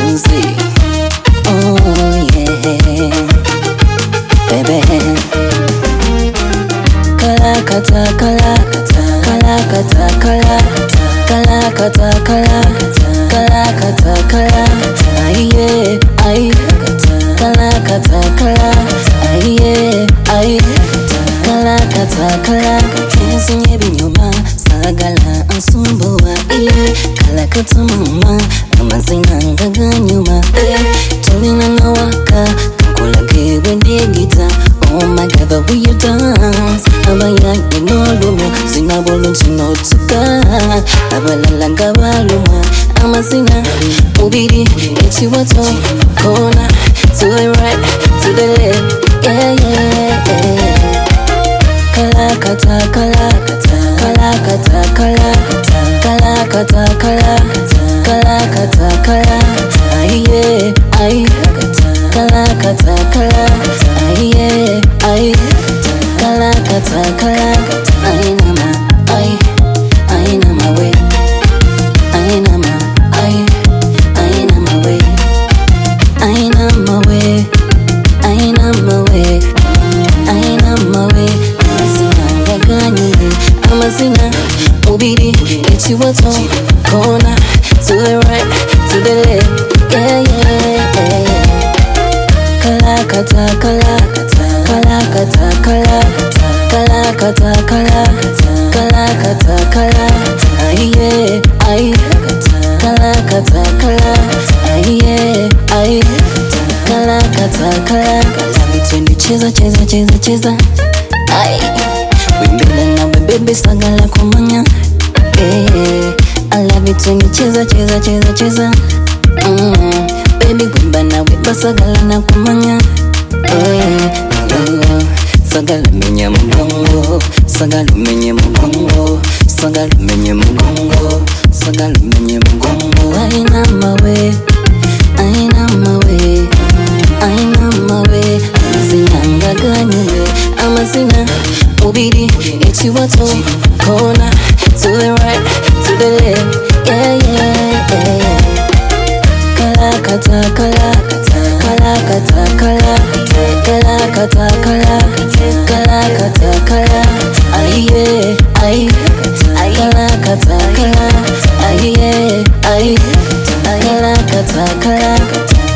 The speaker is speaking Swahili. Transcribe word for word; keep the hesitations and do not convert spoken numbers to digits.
music. Oh yeah, baby. Kalakata, kalakata, kalakata, kalakata, kalakata, kalakata, kalakata, kalakata. Aye, aye, kalakata, kalakata. Aye, aye, kalakata, kalakata. Sinye binyoma, sagala ansumbuwa. Iye, kalakata mama, amazina ngaganyuma. Tolina nawaka, kakulage wende gita. Oh my God, the way you dance, abaya inolumo, sinabolo chinotuka, abalanga baluma, amazina, ubiri, echiwato, corner, to the right, to the left, yeah yeah yeah. Kalakata, kalakata, kalakata, kalakata, kalakata, kalakata, kalakata, kalakata, aye, aye, kalakata, kalakata, aye, aye, kalakata, kalakata, aye nama, aye, aye nama we, aye nama, aye, aye nama we, aye nama we, aye nama we, aye nama we. Amazina, ubiri, echiwato, corner, to the right, to the left, yeah yeah yeah. Kalakata, kalakata, kalakata, kalakata, kalakata, kalakata, kalakata, kalakata. Aye, aye, kalakata, kalakata. Aye, aye, kalakata, kalakata. Love it when you cheza, cheza, cheza, cheza. Aye. Wimbele na bebe sagala kumanya. Eh, I love it when you cheza cheza cheza cheza. Mm, baby wimba na wimba sagala na kumanya. Eh, oh, sagala menye mugongo, sagala menye mugongo, sagala menye mugongo, sagala menye mugongo. Aina mawe, aina mawe, aina mawe. Zinanga ganywe, amazina. Ubiri, echiwato, corner, to the right, to the left, yeah, yeah, yeah. Kalakata, kalakata, kalakata, kalakata, kalakata, kalakata, kalakata, kalakata. Aye, aye, kalakata, kalakata. Aye, aye, kalakata, kalakata.